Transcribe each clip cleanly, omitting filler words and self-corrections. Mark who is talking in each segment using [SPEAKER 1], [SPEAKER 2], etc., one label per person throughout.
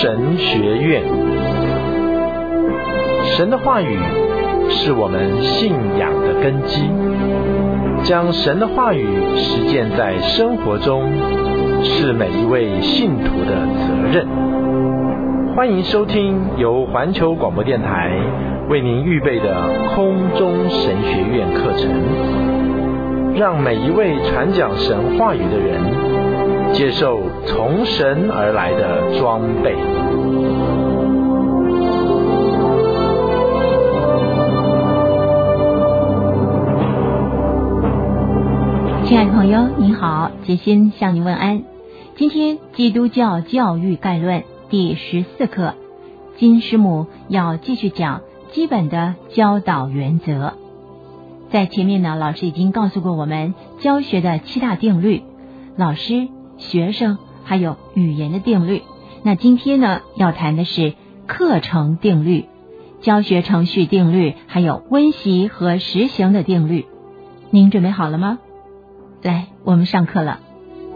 [SPEAKER 1] 神学院。神的话语是我们信仰的根基，将神的话语实践在生活中，是每一位信徒的责任。欢迎收听由环球广播电台为您预备的空中神学院课程，让每一位传讲神话语的人接受从神而来的装备。
[SPEAKER 2] 亲爱的朋友，您好，杰心向您问安。今天基督教教育概论第14课，金师母要继续讲基本的教导原则。在前面呢，老师已经告诉过我们教学的7大定律，老师、学生还有语言的定律。那今天呢，要谈的是课程定律、教学程序定律，还有温习和实行的定律。您准备好了吗？来，我们上课了。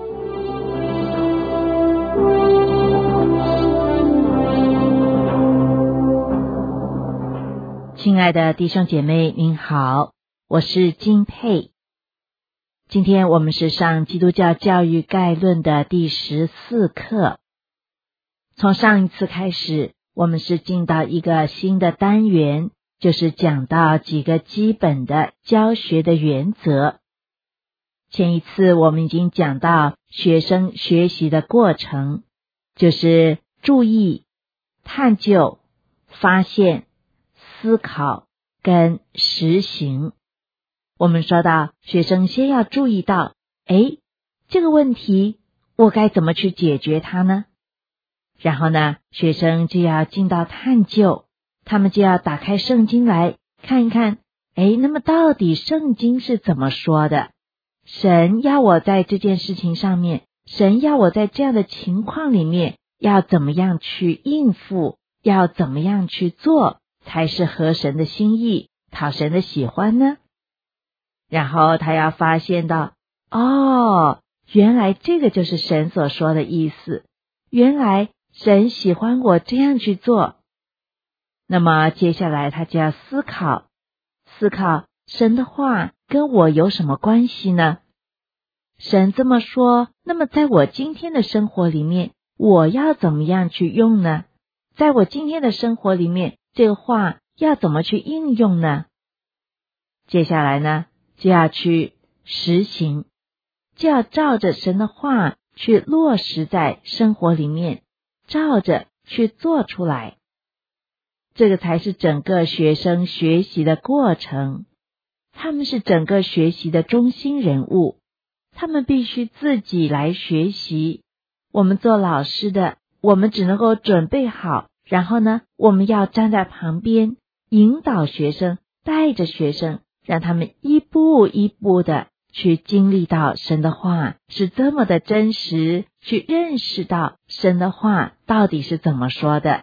[SPEAKER 3] 亲爱的弟兄姐妹，您好，我是金佩。今天我们是上基督教教育概论的第14课。从上一次开始，我们是进到一个新的单元，就是讲到几个基本的教学的原则。前一次我们已经讲到学生学习的过程，就是注意、探究、发现、思考跟实行。我们说到学生先要注意到，这个问题我该怎么去解决它呢？然后呢，学生就要进到探究，他们就要打开圣经来看一看，那么到底圣经是怎么说的？神要我在这件事情上面，神要我在这样的情况里面要怎么样去应付，要怎么样去做才是合神的心意，讨神的喜欢呢？然后他要发现到，原来这个就是神所说的意思，原来神喜欢我这样去做。那么接下来他就要思考神的话跟我有什么关系呢？神这么说，那么在我今天的生活里面，我要怎么样去用呢？在我今天的生活里面，这个话要怎么去应用呢？接下来呢，就要去实行，就要照着神的话去落实在生活里面，照着去做出来。这个才是整个学生学习的过程。他们是整个学习的中心人物，他们必须自己来学习。我们做老师的，我们只能够准备好，然后呢，我们要站在旁边引导学生，带着学生，让他们一步一步的去经历到神的话是这么的真实，去认识到神的话到底是怎么说的。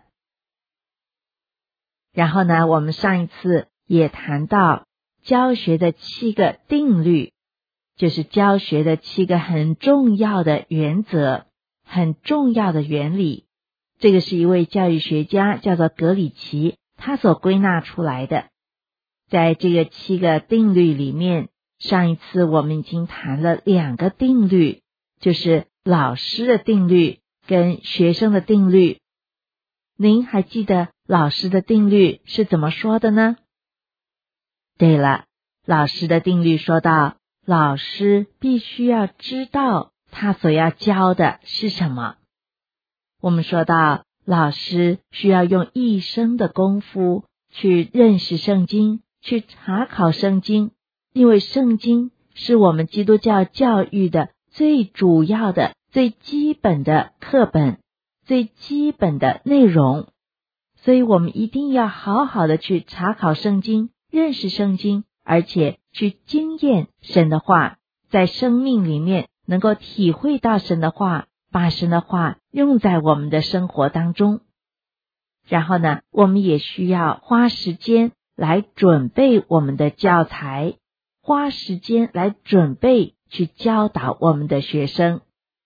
[SPEAKER 3] 然后呢，我们上一次也谈到教学的7个定律，就是教学的7个很重要的原则，很重要的原理。这个是一位教育学家叫做格里奇，他所归纳出来的。在这个7个定律里面，上一次我们已经谈了2个定律，就是老师的定律跟学生的定律。您还记得老师的定律是怎么说的呢？对了，老师的定律说到，老师必须要知道他所要教的是什么。我们说到，老师需要用一生的功夫去认识圣经，去查考圣经，因为圣经是我们基督教教育的最主要的、最基本的课本，最基本的内容。所以我们一定要好好的去查考圣经，认识圣经，而且去经验神的话，在生命里面能够体会到神的话，把神的话用在我们的生活当中。然后呢，我们也需要花时间来准备我们的教材，花时间来准备去教导我们的学生。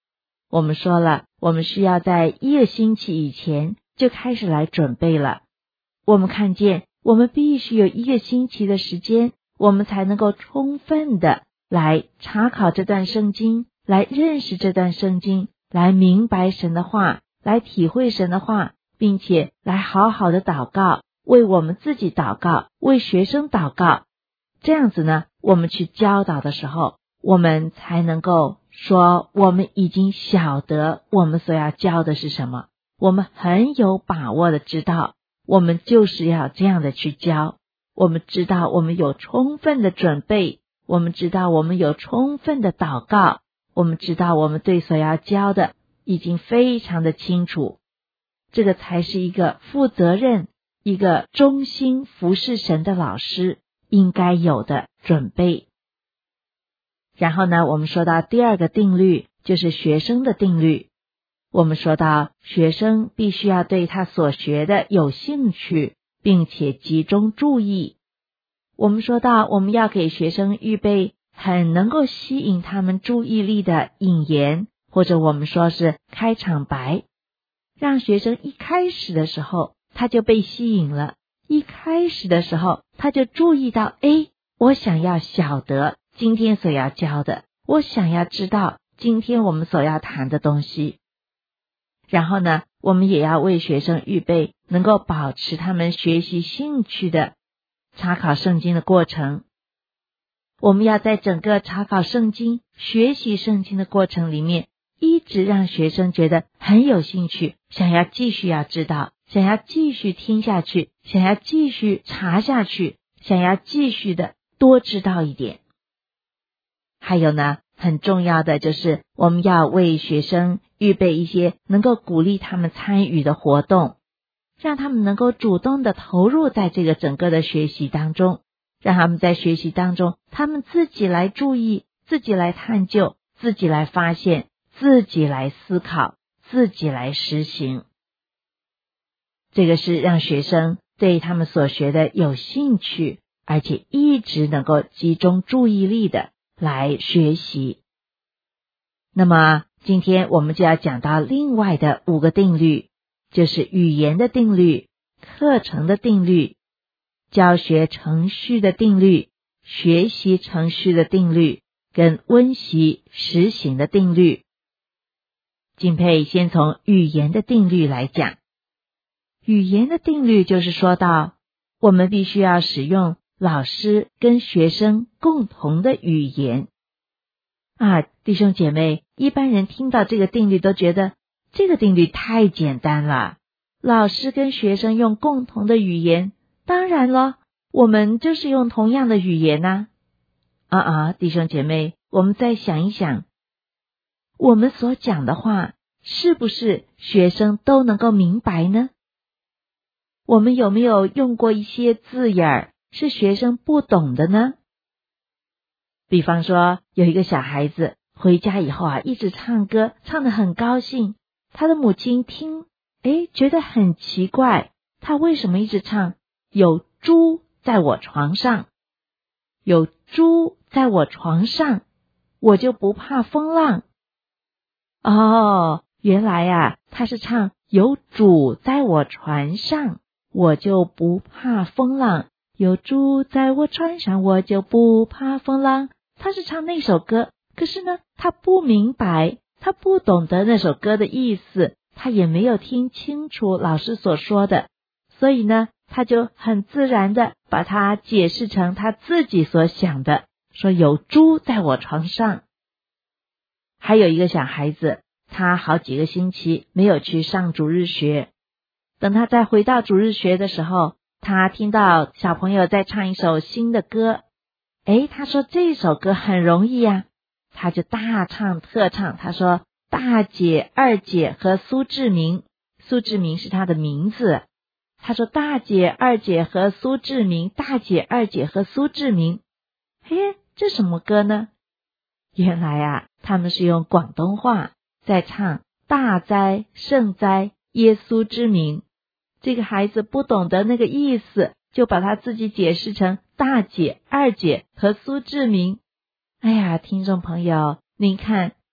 [SPEAKER 3] 我们说了，我们需要在1个星期以前就开始来准备了。我们看见我们必须有1个星期的时间，我们才能够充分的来查考这段圣经，来认识这段圣经，来明白神的话，来体会神的话，并且来好好的祷告，为我们自己祷告，为学生祷告。这样子呢，我们去教导的时候，我们才能够说我们已经晓得我们所要教的是什么，我们很有把握的知道我们就是要这样的去教，我们知道我们有充分的准备，我们知道我们有充分的祷告，我们知道我们对所要教的已经非常的清楚。这个才是一个负责任、一个忠心服侍神的老师应该有的准备。然后呢，我们说到第2个定律，就是学生的定律。我们说到学生必须要对他所学的有兴趣，并且集中注意。我们说到我们要给学生预备很能够吸引他们注意力的引言，或者我们说是开场白，让学生一开始的时候他就被吸引了，一开始的时候他就注意到，我想要晓得今天所要教的，我想要知道今天我们所要谈的东西。然后呢，我们也要为学生预备能够保持他们学习兴趣的查考圣经的过程。我们要在整个查考圣经、学习圣经的过程里面，一直让学生觉得很有兴趣，想要继续要知道，想要继续听下去，想要继续查下去，想要继续的多知道一点。还有呢，很重要的就是我们要为学生预备一些能够鼓励他们参与的活动，让他们能够主动的投入在这个整个的学习当中，让他们在学习当中他们自己来注意，自己来探究，自己来发现，自己来思考，自己来实行。这个是让学生对他们所学的有兴趣，而且一直能够集中注意力的来学习。那么今天我们就要讲到另外的5个定律，就是语言的定律、课程的定律、教学程序的定律、学习程序的定律跟温习实行的定律。敬佩先从语言的定律来讲。语言的定律就是说到，我们必须要使用老师跟学生共同的语言。弟兄姐妹，一般人听到这个定律都觉得这个定律太简单了，老师跟学生用共同的语言，当然了，我们就是用同样的语言啊。弟兄姐妹，我们再想一想，我们所讲的话是不是学生都能够明白呢？我们有没有用过一些字眼是学生不懂的呢？比方说，有一个小孩子回家以后一直唱歌，唱得很高兴，他的母亲听，觉得很奇怪，他为什么一直唱有猪在我床上，有猪在我床上，我就不怕风浪。原来他是唱有主在我船上，我就不怕风浪，有主在我船上，我就不怕风浪。他是唱那首歌，可是呢，他不明白，他不懂得那首歌的意思，他也没有听清楚老师所说的，所以呢，他就很自然的把它解释成他自己所想的，说有猪在我床上。还有一个小孩子，他好几个星期没有去上主日学，等他再回到主日学的时候，他听到小朋友在唱一首新的歌，他说这首歌很容易他就大唱特唱，他说大姐、二姐和苏志明，苏志明是他的名字，他说大姐、二姐和苏志明，大姐、二姐和苏志明。这什么歌呢？原来他们是用广东话在唱大哉圣哉耶稣之名。这个孩子不懂得那个意思，就把他自己解释成大姐、二姐和苏志明。听众朋友，您看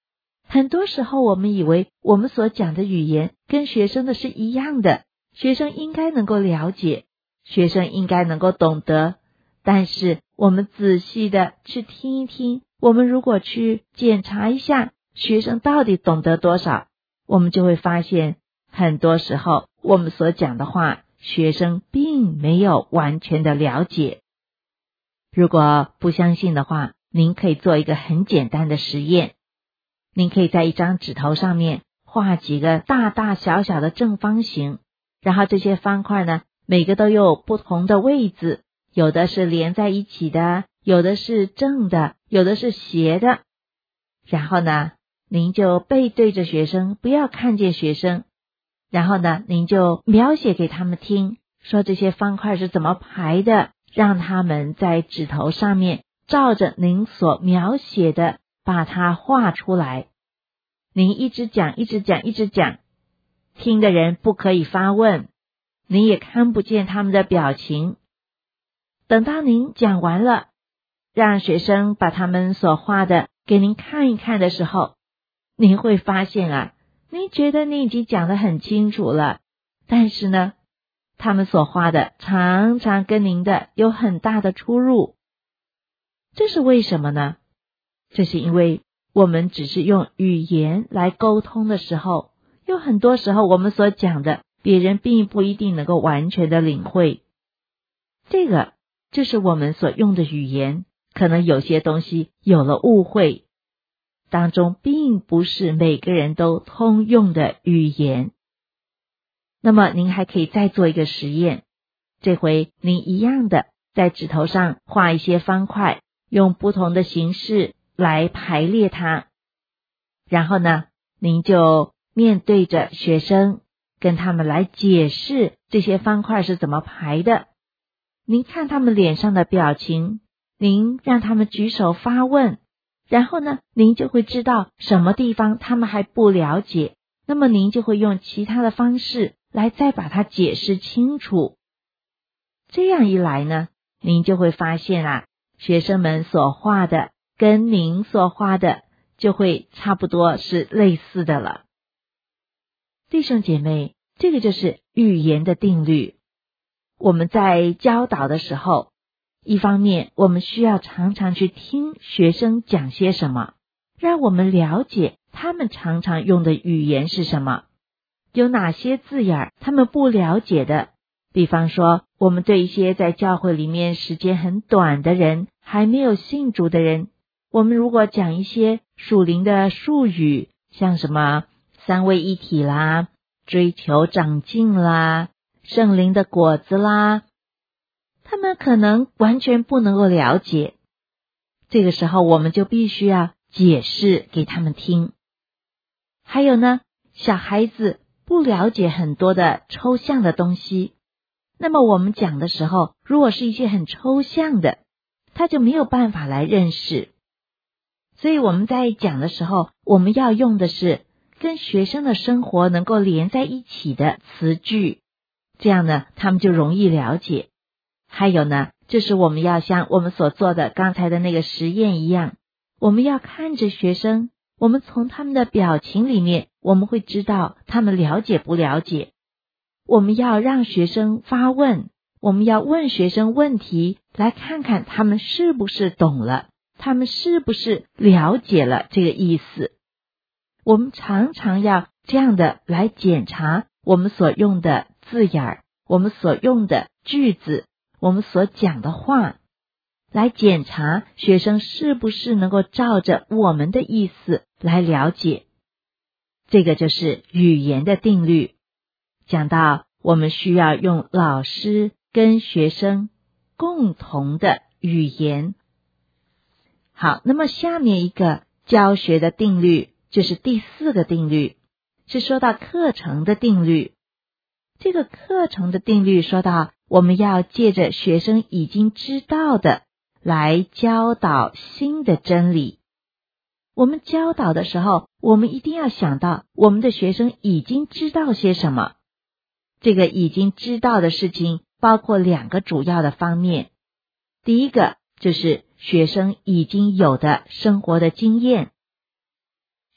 [SPEAKER 3] 很多时候我们以为我们所讲的语言跟学生的是一样的，学生应该能够了解，学生应该能够懂得，但是我们仔细的去听一听，我们如果去检查一下学生到底懂得多少，我们就会发现很多时候我们所讲的话，学生并没有完全的了解。如果不相信的话，您可以做一个很简单的实验，您可以在一张纸头上面画几个大大小小的正方形，然后这些方块呢，每个都有不同的位置，有的是连在一起的，有的是正的，有的是斜的。然后呢，您就背对着学生，不要看见学生，然后呢，您就描写给他们听，说这些方块是怎么排的，让他们在纸头上面照着您所描写的把它画出来。您一直讲一直讲一直讲，听的人不可以发问，您也看不见他们的表情。等到您讲完了，让学生把他们所画的给您看一看的时候，您会发现啊，您觉得你已经讲得很清楚了，但是呢，他们所画的常常跟您的有很大的出入。这是为什么呢？这是因为我们只是用语言来沟通的时候，有很多时候我们所讲的，别人并不一定能够完全的领会。这个就是我们所用的语言，可能有些东西有了误会，当中并不是每个人都通用的语言。那么您还可以再做一个实验，这回您一样的在纸头上画一些方块，用不同的形式来排列它，然后呢，您就面对着学生，跟他们来解释这些方块是怎么排的。您看他们脸上的表情，您让他们举手发问，然后呢，您就会知道什么地方他们还不了解，那么您就会用其他的方式来再把它解释清楚。这样一来呢，您就会发现啊，学生们所画的跟您所画的就会差不多是类似的了。弟兄姐妹，这个就是语言的定律。我们在教导的时候，一方面我们需要常常去听学生讲些什么，让我们了解他们常常用的语言是什么，有哪些字眼他们不了解的。比方说，我们对一些在教会里面时间很短的人，还没有信主的人，我们如果讲一些属灵的术语，像什么三位一体啦，追求长进啦，圣灵的果子啦，他们可能完全不能够了解。这个时候我们就必须要解释给他们听。还有呢，小孩子不了解很多的抽象的东西，那么我们讲的时候，如果是一些很抽象的，他就没有办法来认识。所以我们在讲的时候，我们要用的是跟学生的生活能够连在一起的词句，这样呢，他们就容易了解。还有呢，就是我们要像我们所做的刚才的那个实验一样，我们要看着学生，我们从他们的表情里面，我们会知道他们了解不了解。我们要让学生发问，我们要问学生问题，来看看他们是不是懂了，他们是不是了解了这个意思。我们常常要这样的来检查我们所用的字眼，我们所用的句子，我们所讲的话，来检查学生是不是能够照着我们的意思来了解。这个就是语言的定律。讲到我们需要用老师跟学生共同的语言。好，那么下面一个教学的定律就是第4个定律，是说到课程的定律。这个课程的定律说到，我们要借着学生已经知道的来教导新的真理。我们教导的时候，我们一定要想到我们的学生已经知道些什么。这个已经知道的事情包括2个主要的方面。第一个就是学生已经有的生活的经验。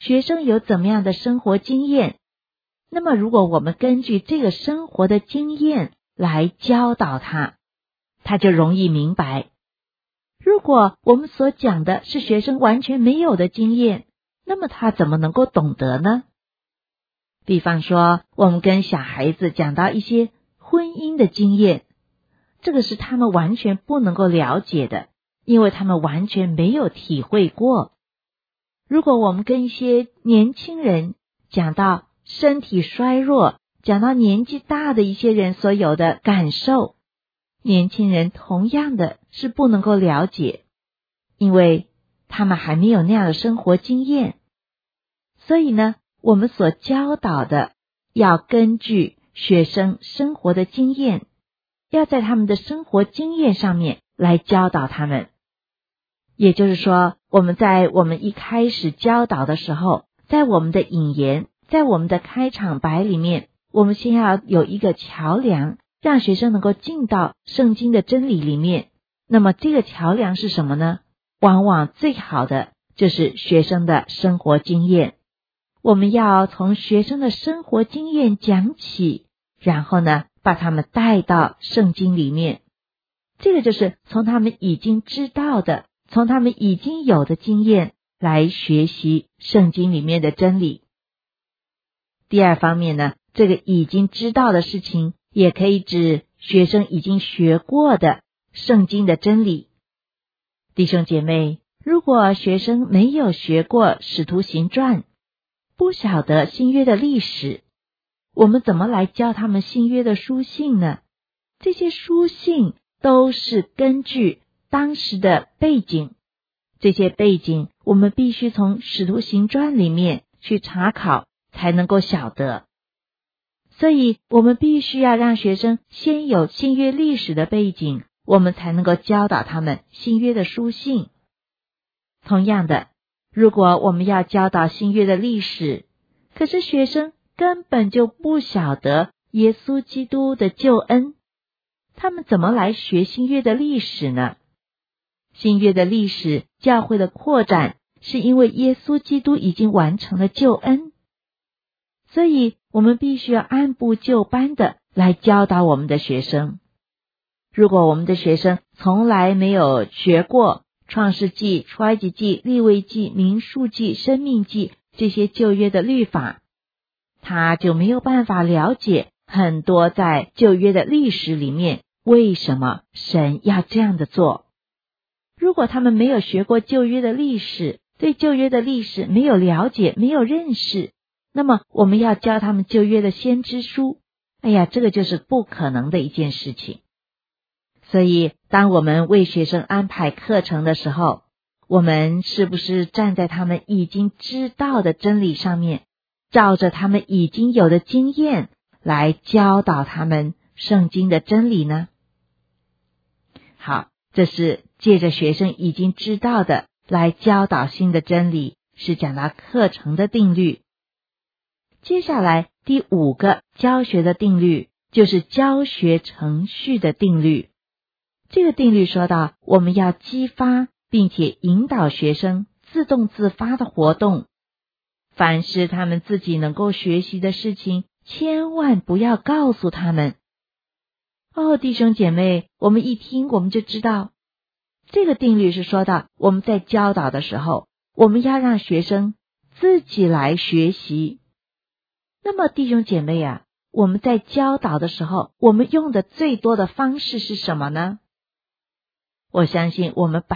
[SPEAKER 3] 学生有怎么样的生活经验，那么如果我们根据这个生活的经验来教导他，他就容易明白。如果我们所讲的是学生完全没有的经验，那么他怎么能够懂得呢？比方说，我们跟小孩子讲到一些婚姻的经验，这个是他们完全不能够了解的，因为他们完全没有体会过。如果我们跟一些年轻人讲到身体衰弱，讲到年纪大的一些人所有的感受，年轻人同样的是不能够了解，因为他们还没有那样的生活经验。所以呢，我们所教导的要根据学生生活的经验，要在他们的生活经验上面来教导他们。也就是说，我们在我们一开始教导的时候，在我们的引言，在我们的开场白里面，我们先要有一个桥梁，让学生能够进到圣经的真理里面。那么这个桥梁是什么呢？往往最好的就是学生的生活经验。我们要从学生的生活经验讲起，然后呢，把他们带到圣经里面。这个就是从他们已经知道的，从他们已经有的经验来学习圣经里面的真理。第二方面呢，这个已经知道的事情，也可以指学生已经学过的圣经的真理。弟兄姐妹，如果学生没有学过使徒行传，不晓得新约的历史，我们怎么来教他们新约的书信呢？这些书信都是根据当时的背景，这些背景我们必须从使徒行传里面去查考才能够晓得。所以我们必须要让学生先有新约历史的背景，我们才能够教导他们新约的书信。同样的，如果我们要教导新约的历史，可是学生根本就不晓得耶稣基督的救恩，他们怎么来学新约的历史呢？新约的历史，教会的扩展，是因为耶稣基督已经完成了救恩。所以我们必须要按部就班的来教导我们的学生。如果我们的学生从来没有学过创世纪、出埃及记、利未记、民数记、申命记这些旧约的律法，他就没有办法了解很多在旧约的历史里面为什么神要这样的做。如果他们没有学过旧约的历史，对旧约的历史没有了解、没有认识，那么我们要教他们旧约的先知书，这个就是不可能的一件事情。所以当我们为学生安排课程的时候，我们是不是站在他们已经知道的真理上面，照着他们已经有的经验来教导他们圣经的真理呢？好，这是借着学生已经知道的来教导新的真理，是讲到课程的定律。接下来第5个教学的定律，就是教学程序的定律。这个定律说到，我们要激发并且引导学生自动自发的活动，凡是他们自己能够学习的事情，千万不要告诉他们。弟兄姐妹，我们一听我们就知道，这个定律是说到我们在教导的时候，我们要让学生自己来学习。那么弟兄姐妹啊，我们在教导的时候，我们用的最多的方式是什么呢？我相信我们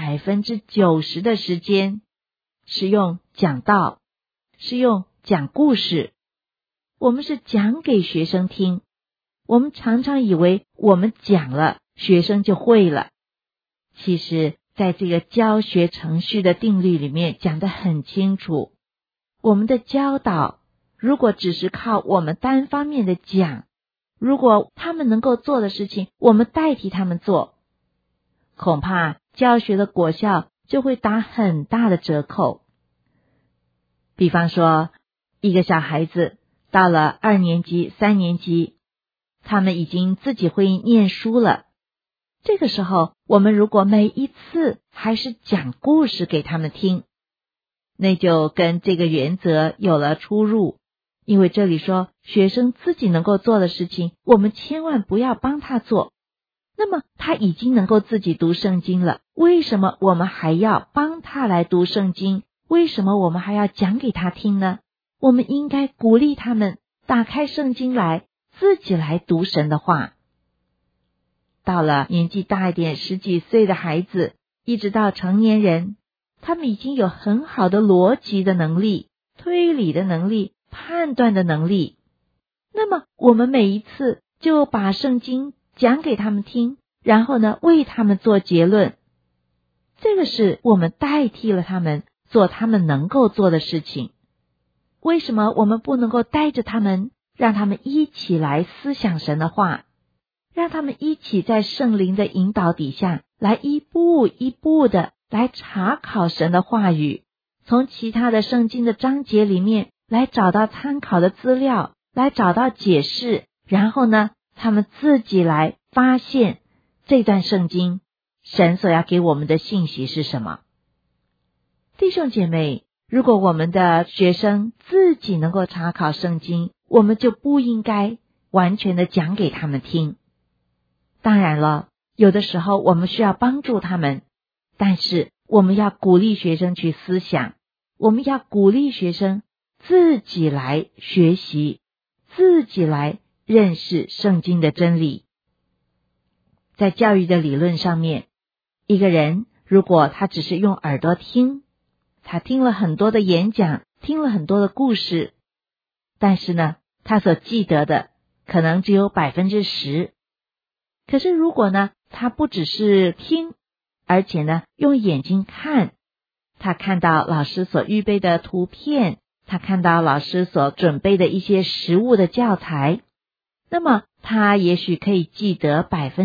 [SPEAKER 3] 90%的时间是用讲道，是用讲故事，我们是讲给学生听。我们常常以为我们讲了，学生就会了。其实在这个教学程序的定律里面讲得很清楚，我们的教导如果只是靠我们单方面的讲，如果他们能够做的事情，我们代替他们做，恐怕教学的果效就会打很大的折扣。比方说，一个小孩子到了2年级、3年级，他们已经自己会念书了。这个时候，我们如果每一次还是讲故事给他们听， 那就跟这个原则有了出入。因为这里说学生自己能够做的事情，我们千万不要帮他做。那么他已经能够自己读圣经了，为什么我们还要帮他来读圣经？为什么我们还要讲给他听呢？我们应该鼓励他们打开圣经来，自己来读神的话。到了年纪大一点，10几岁的孩子，一直到成年人，他们已经有很好的逻辑的能力、推理的能力、判断的能力。那么我们每一次就把圣经讲给他们听，然后呢，为他们做结论。这个是我们代替了他们做他们能够做的事情。为什么我们不能够带着他们，让他们一起来思想神的话，让他们一起在圣灵的引导底下，来一步一步的来查考神的话语，从其他的圣经的章节里面来找到参考的资料，来找到解释，然后呢，他们自己来发现这段圣经神所要给我们的信息是什么。弟兄姐妹，如果我们的学生自己能够查考圣经，我们就不应该完全的讲给他们听。当然了，有的时候我们需要帮助他们，但是我们要鼓励学生去思想，我们要鼓励学生自己来学习，自己来认识圣经的真理。在教育的理论上面，一个人如果他只是用耳朵听，他听了很多的演讲，听了很多的故事，但是呢，他所记得的可能只有 10%。可是如果呢，他不只是听，而且呢，用眼睛看，他看到老师所预备的图片，他看到老师所准备的一些实物的教材，那么他也许可以记得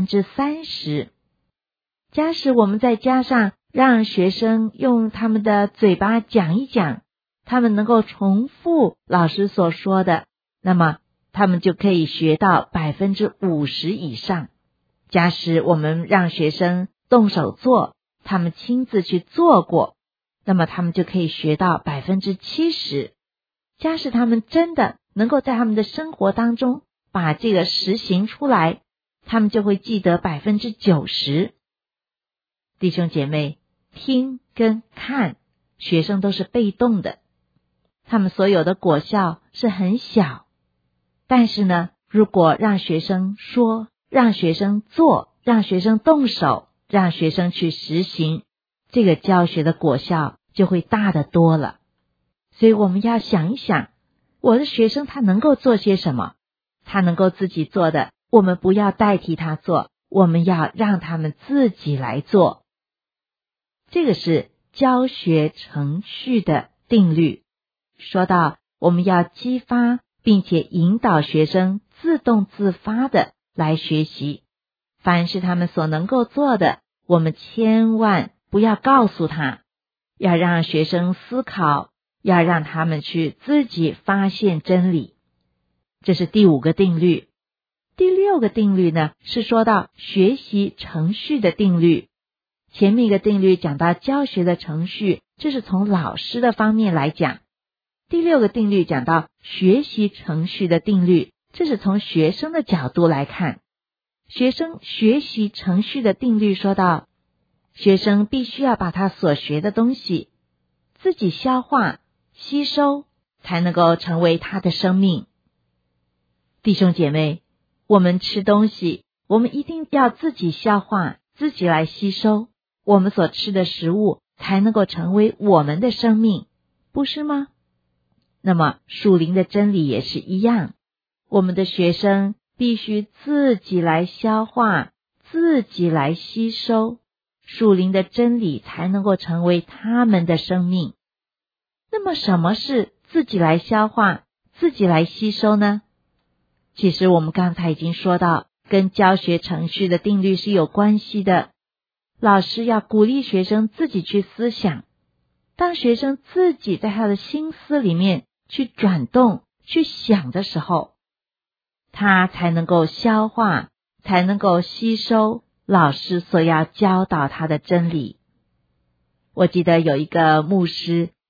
[SPEAKER 3] 30%。假使我们再加上让学生用他们的嘴巴讲一讲，他们能够重复老师所说的，那么他们就可以学到 50% 以上。假使我们让学生动手做，他们亲自去做过，那么他们就可以学到 70%。假使他们真的能够在他们的生活当中把这个实行出来，他们就会记得 90%。弟兄姐妹，听跟看，学生都是被动的，他们所有的果效是很小。但是呢，如果让学生说，让学生做，让学生动手，让学生去实行，这个教学的果效就会大得多了。所以我们要想一想，我的学生他能够做些什么？他能够自己做的，我们不要代替他做，我们要让他们自己来做。这个是教学程序的定律。说到我们要激发并且引导学生自动自发的来学习，凡是他们所能够做的，我们千万不要告诉他，要让学生思考，要让他们去自己发现真理。这是第5个定律。第6个定律呢，是说到学习程序的定律。前面一个定律讲到教学的程序，这是从老师的方面来讲。第6个定律讲到学习程序的定律，这是从学生的角度来看。学生学习程序的定律说到，学生必须要把他所学的东西自己消化吸收，才能够成为他的生命。弟兄姐妹，我们吃东西，我们一定要自己消化，自己来吸收，我们所吃的食物才能够成为我们的生命，不是吗？那么属灵的真理也是一样，我们的学生必须自己来消化，自己来吸收，属灵的真理才能够成为他们的生命。那么什么是自己来消化，自己来吸收呢？其实我们刚才已经说到，跟教学程序的定律是有关系的。老师要鼓励学生自己去思想，当学生自己在他的心思里面去转动去想的时候，他才能够消化，才能够吸收老师所要教导他的真理。我记得有一个牧师，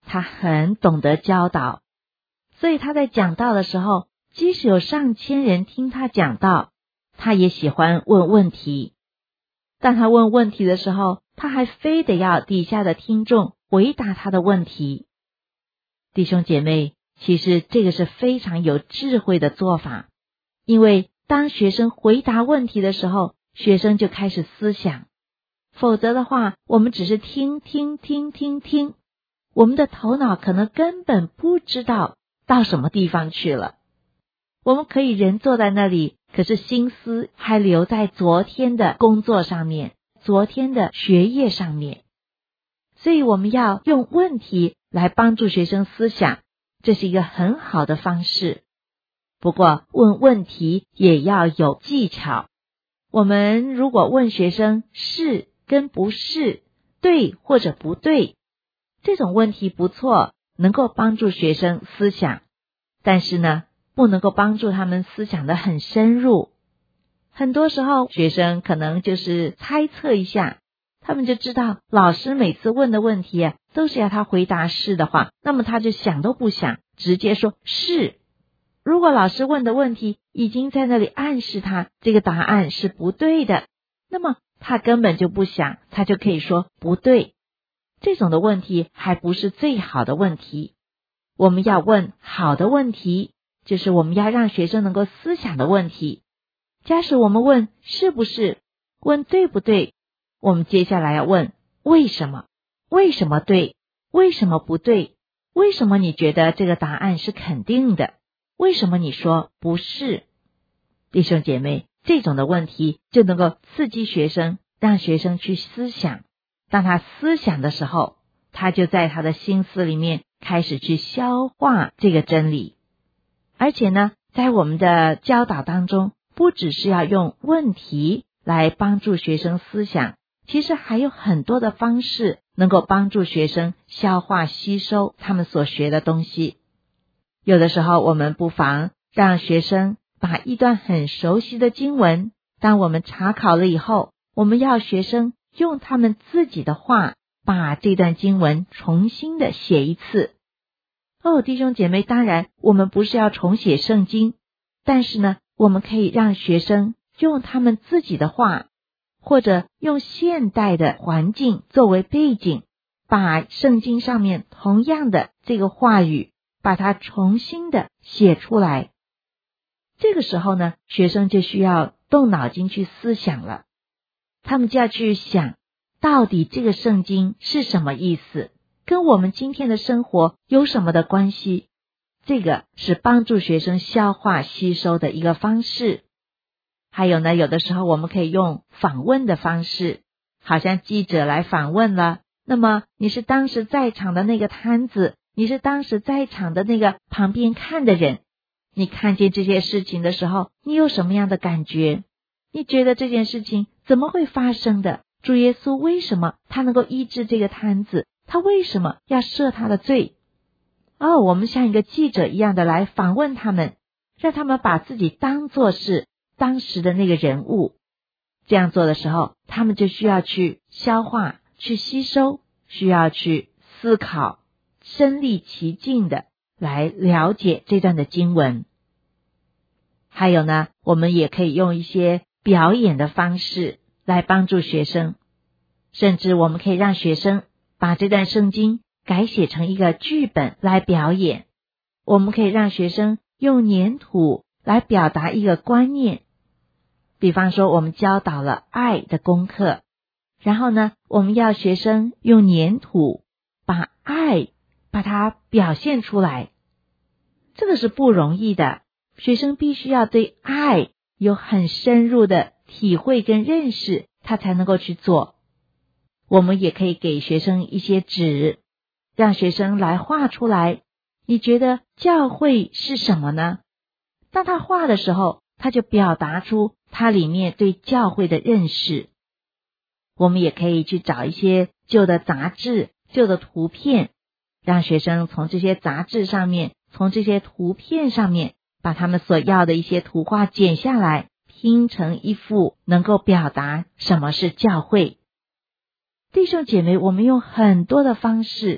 [SPEAKER 3] 他很懂得教导，所以他在讲道的时候，即使有上千人听他讲道，他也喜欢问问题。当他问问题的时候，他还非得要底下的听众回答他的问题。弟兄姐妹，其实这个是非常有智慧的做法，因为当学生回答问题的时候，学生就开始思想，否则的话，我们只是听，我们的头脑可能根本不知道到什么地方去了。我们可以人坐在那里，可是心思还留在昨天的工作上面，昨天的学业上面。所以我们要用问题来帮助学生思想，这是一个很好的方式。不过问问题也要有技巧。我们如果问学生是跟不是，对或者不对，这种问题不错，能够帮助学生思想，但是呢，不能够帮助他们思想得很深入。很多时候学生可能就是猜测一下，他们就知道老师每次问的问题都是要他回答是的话，那么他就想都不想，直接说是。如果老师问的问题已经在那里暗示他这个答案是不对的，那么他根本就不想，他就可以说不对。这种的问题还不是最好的问题。我们要问好的问题，就是我们要让学生能够思想的问题。假使我们问是不是，问对不对，我们接下来要问为什么，为什么对，为什么不对，为什么你觉得这个答案是肯定的，为什么你说不是。弟兄姐妹，这种的问题就能够刺激学生，让学生去思想。当他思想的时候，他就在他的心思里面开始去消化这个真理。而且呢，在我们的教导当中，不只是要用问题来帮助学生思想，其实还有很多的方式能够帮助学生消化吸收他们所学的东西。有的时候我们不妨让学生把一段很熟悉的经文，当我们查考了以后，我们要学生用他们自己的话把这段经文重新的写一次。弟兄姐妹，当然我们不是要重写圣经，但是呢，我们可以让学生用他们自己的话，或者用现代的环境作为背景，把圣经上面同样的这个话语把它重新的写出来。这个时候呢，学生就需要动脑筋去思想了，他们就要去想到底这个圣经是什么意思，跟我们今天的生活有什么的关系。这个是帮助学生消化吸收的一个方式。还有呢，有的时候我们可以用访问的方式，好像记者来访问了，那么你是当时在场的那个摊子，你是当时在场的那个旁边看的人，你看见这些事情的时候，你有什么样的感觉？你觉得这件事情怎么会发生的？主耶稣为什么他能够医治这个摊子？他为什么要赦他的罪？我们像一个记者一样的来访问他们，让他们把自己当作是当时的那个人物。这样做的时候，他们就需要去消化，去吸收，需要去思考，身临其境的来了解这段的经文。还有呢，我们也可以用一些表演的方式来帮助学生，甚至我们可以让学生把这段圣经改写成一个剧本来表演。我们可以让学生用黏土来表达一个观念，比方说我们教导了爱的功课，然后呢，我们要学生用黏土把爱把它表现出来。这个是不容易的，学生必须要对爱有很深入的体会跟认识，他才能够去做。我们也可以给学生一些纸，让学生来画出来。你觉得教会是什么呢？当他画的时候，他就表达出他里面对教会的认识。我们也可以去找一些旧的杂志、旧的图片，让学生从这些杂志上面，从这些图片上面，把他们所要的一些图画剪下来，拼成一幅能够表达什么是教会。弟兄姐妹，我们用很多的方式，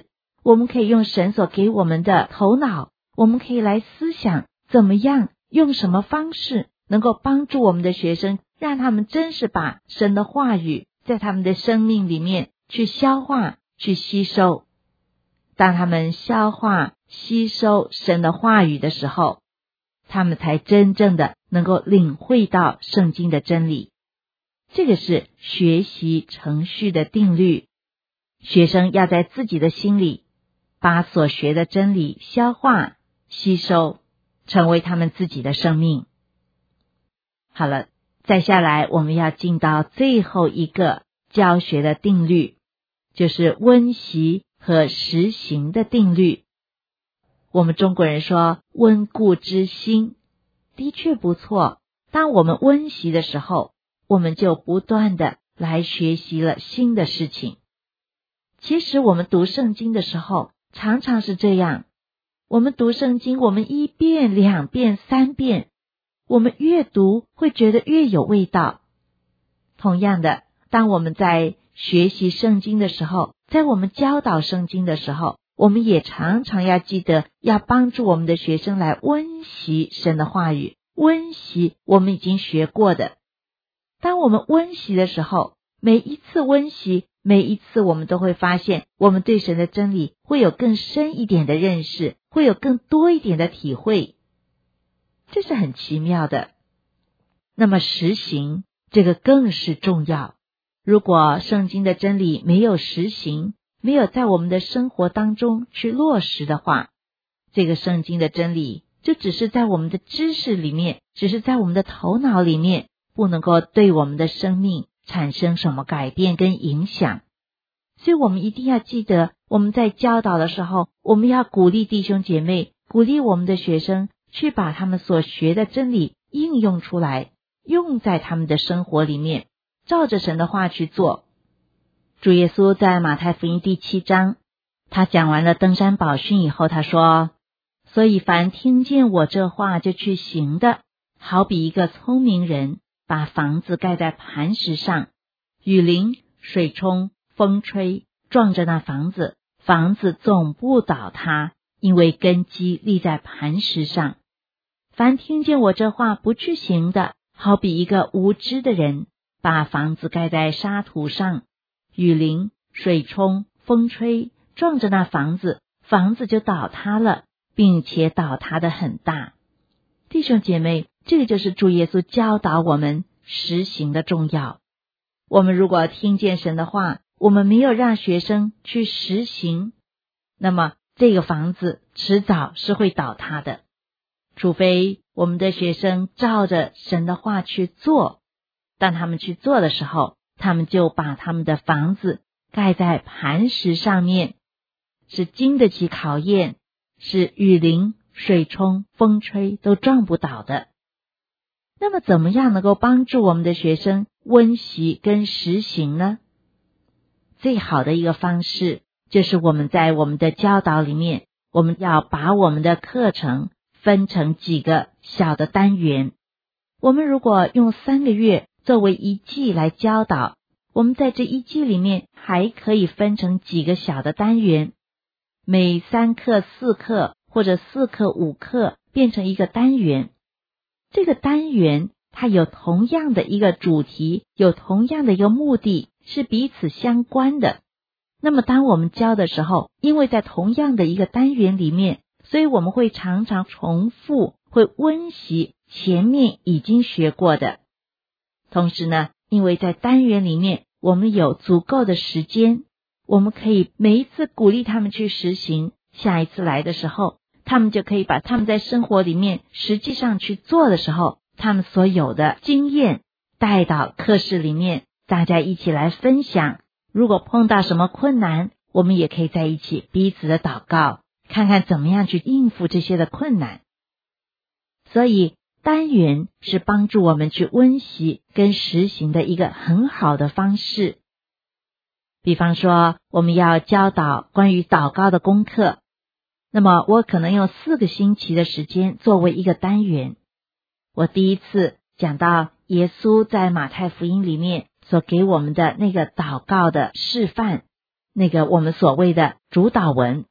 [SPEAKER 3] 我们可以用神所给我们的头脑，我们可以来思想怎么样，用什么方式能够帮助我们的学生，让他们真是把神的话语在他们的生命里面去消化、去吸收。当他们消化、吸收神的话语的时候，他们才真正的能够领会到圣经的真理。这个是学习程序的定律。学生要在自己的心里把所学的真理消化、吸收，成为他们自己的生命。好了，再下来我们要进到最后一个教学的定律，就是温习和实行的定律。我们中国人说温故知新，的确不错。当我们温习的时候，我们就不断的来学习了新的事情。其实我们读圣经的时候常常是这样，我们读圣经，我们1遍、2遍、3遍，我们越读会觉得越有味道。同样的，当我们在学习圣经的时候，在我们教导圣经的时候，我们也常常要记得要帮助我们的学生来温习神的话语，温习我们已经学过的。当我们温习的时候，每一次温习，每一次我们都会发现，我们对神的真理会有更深一点的认识，会有更多一点的体会，这是很奇妙的。那么实行，这个更是重要。如果圣经的真理没有实行，没有在我们的生活当中去落实的话，这个圣经的真理就只是在我们的知识里面，只是在我们的头脑里面，不能够对我们的生命产生什么改变跟影响。所以我们一定要记得，我们在教导的时候，我们要鼓励弟兄姐妹，鼓励我们的学生去把他们所学的真理应用出来，用在他们的生活里面，照着神的话去做。主耶稣在马太福音第7章，他讲完了登山宝训以后，他说，所以凡听见我这话就去行的，好比一个聪明人把房子盖在磐石上，雨淋、水冲、风吹，撞着那房子，房子总不倒塌，因为根基立在磐石上。凡听见我这话不去行的，好比一个无知的人把房子盖在沙土上，雨淋、水冲、风吹，撞着那房子，房子就倒塌了，并且倒塌得很大。弟兄姐妹，这个就是主耶稣教导我们实行的重要。我们如果听见神的话，我们没有让学生去实行，那么这个房子迟早是会倒塌的。除非我们的学生照着神的话去做，当他们去做的时候，他们就把他们的房子盖在磐石上面，是经得起考验，是雨淋、水冲、风吹都撞不倒的。那么怎么样能够帮助我们的学生温习跟实行呢？最好的一个方式就是我们在我们的教导里面，我们要把我们的课程分成几个小的单元。我们如果用3个月作为一季来教导，我们在这一季里面还可以分成几个小的单元，每3课、4课或者4课、5课变成一个单元。这个单元它有同样的一个主题，有同样的一个目的，是彼此相关的。那么当我们教的时候，因为在同样的一个单元里面，所以我们会常常重复，会温习前面已经学过的。同时呢，因为在单元里面我们有足够的时间，我们可以每一次鼓励他们去实行，下一次来的时候，他们就可以把他们在生活里面实际上去做的时候，他们所有的经验带到课室里面，大家一起来分享。如果碰到什么困难，我们也可以在一起彼此的祷告，看看怎么样去应付这些的困难。所以单元是帮助我们去温习跟实行的一个很好的方式。比方说，我们要教导关于祷告的功课，那么我可能用4个星期的时间作为一个单元。我第一次讲到耶稣在马太福音里面所给我们的那个祷告的示范，那个我们所谓的主祷文，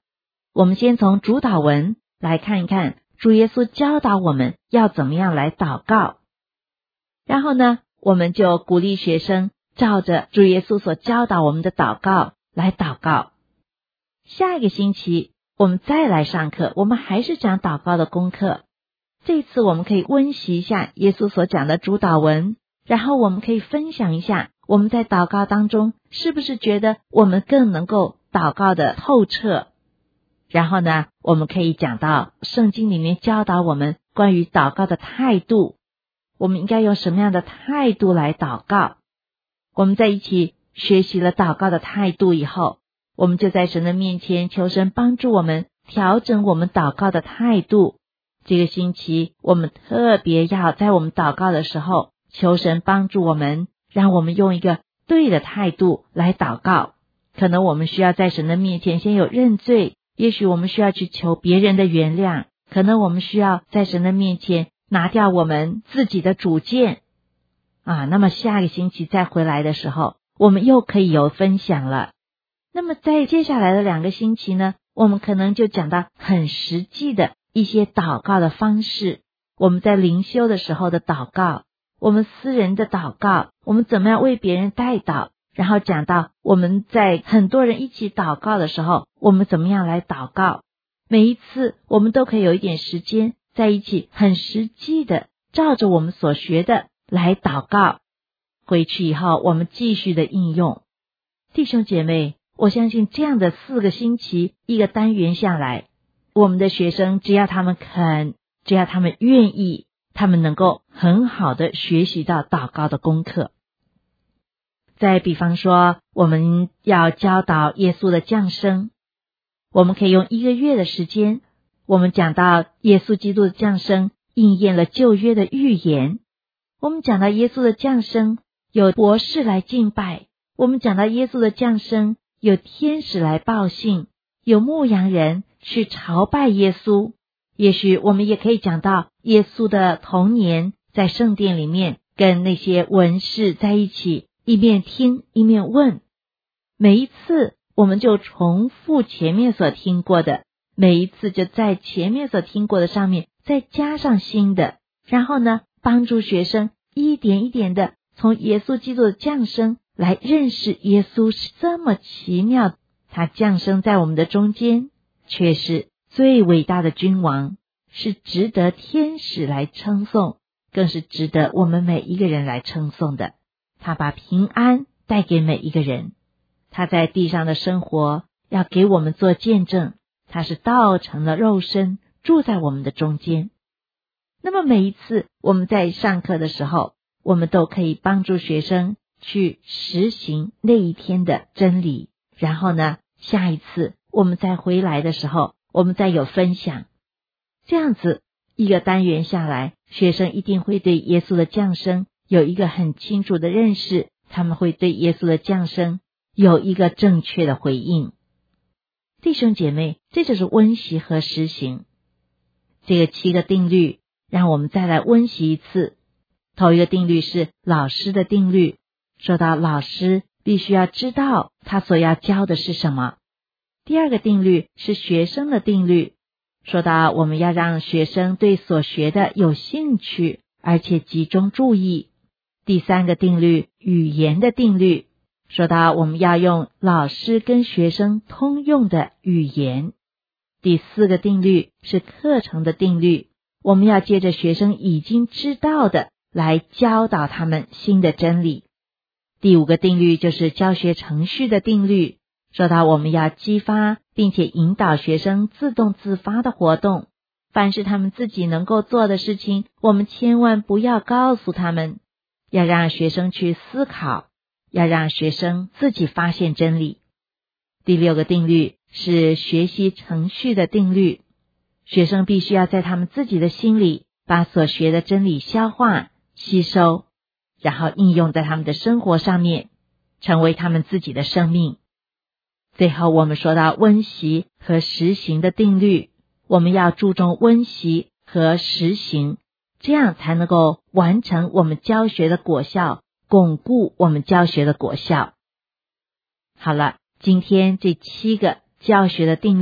[SPEAKER 3] 我们先从主祷文来看一看主耶稣教导我们要怎么样来祷告。然后呢，我们就鼓励学生照着主耶稣所教导我们的祷告来祷告。下一个星期我们再来上课，我们还是讲祷告的功课。这次我们可以温习一下耶稣所讲的主祷文，然后我们可以分享一下我们在祷告当中是不是觉得我们更能够祷告的透彻。然后呢，我们可以讲到圣经里面教导我们关于祷告的态度，我们应该用什么样的态度来祷告。我们在一起学习了祷告的态度以后，我们就在神的面前求神帮助我们调整我们祷告的态度。这个星期我们特别要在我们祷告的时候求神帮助我们，让我们用一个对的态度来祷告。可能我们需要在神的面前先有认罪，也许我们需要去求别人的原谅，可能我们需要在神的面前拿掉我们自己的主见那么下个星期再回来的时候，我们又可以有分享了。那么在接下来的2个星期呢，我们可能就讲到很实际的一些祷告的方式，我们在灵修的时候的祷告，我们私人的祷告，我们怎么样为别人代祷，然后讲到我们在很多人一起祷告的时候，我们怎么样来祷告。每一次我们都可以有一点时间在一起，很实际的照着我们所学的来祷告，回去以后我们继续的应用。弟兄姐妹，我相信这样的4个星期一个单元下来，我们的学生只要他们肯，只要他们愿意，他们能够很好的学习到祷告的功课。再比方说，我们要教导耶稣的降生，我们可以用1个月的时间，我们讲到耶稣基督的降生应验了旧约的预言。我们讲到耶稣的降生有博士来敬拜，我们讲到耶稣的降生有天使来报信，有牧羊人去朝拜耶稣。也许我们也可以讲到耶稣的童年，在圣殿里面跟那些文士在一起，一面听一面问。每一次我们就重复前面所听过的，每一次就在前面所听过的上面再加上新的，然后呢，帮助学生一点一点的从耶稣基督的降生来认识耶稣是这么奇妙，他降生在我们的中间，却是最伟大的君王，是值得天使来称颂，更是值得我们每一个人来称颂的。他把平安带给每一个人，他在地上的生活要给我们做见证，他是道成了肉身，住在我们的中间。那么每一次我们在上课的时候，我们都可以帮助学生去实行那一天的真理，然后呢，下一次我们再回来的时候，我们再有分享。这样子一个单元下来，学生一定会对耶稣的降生有一个很清楚的认识，他们会对耶稣的降生有一个正确的回应。弟兄姐妹，这就是温习和实行。这个7个定律，让我们再来温习一次。头一个定律是老师的定律，说到老师必须要知道他所要教的是什么。第2个定律是学生的定律，说到我们要让学生对所学的有兴趣，而且集中注意。第3个定律语言的定律，说到我们要用老师跟学生通用的语言。第4个定律是课程的定律，我们要借着学生已经知道的来教导他们新的真理。第5个定律就是教学程序的定律，说到我们要激发并且引导学生自动自发的活动，凡是他们自己能够做的事情，我们千万不要告诉他们，要让学生去思考，要让学生自己发现真理。第6个定律是学习程序的定律，学生必须要在他们自己的心里把所学的真理消化、吸收，然后应用在他们的生活上面，成为他们自己的生命。最后我们说到温习和实行的定律，我们要注重温习和实行，这样才能够完成我们教学的果效，巩固我们教学的果效。好了，今天这7个教学的定律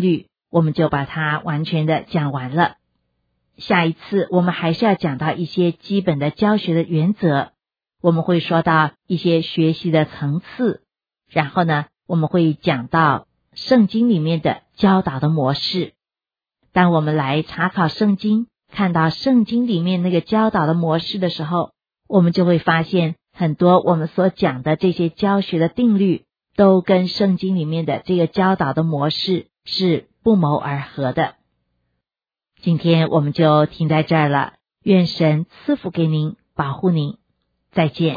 [SPEAKER 3] 我们就把它完全的讲完了。下一次我们还是要讲到一些基本的教学的原则，我们会说到一些学习的层次，然后呢，我们会讲到圣经里面的教导的模式。当我们来查考圣经，看到圣经里面那个教导的模式的时候，我们就会发现很多我们所讲的这些教学的定律都跟圣经里面的这个教导的模式是不谋而合的。今天我们就停在这儿了，愿神赐福给您，保护您，再见。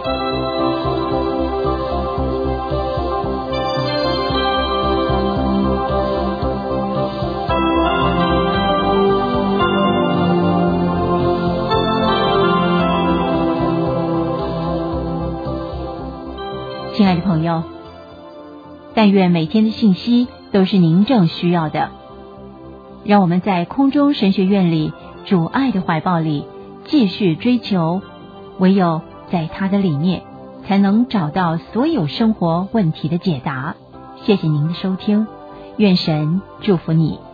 [SPEAKER 2] 亲爱的朋友，但愿每天的信息都是您正需要的。让我们在空中神学院里，主爱的怀抱里继续追求，唯有在他的里面，才能找到所有生活问题的解答。谢谢您的收听，愿神祝福你。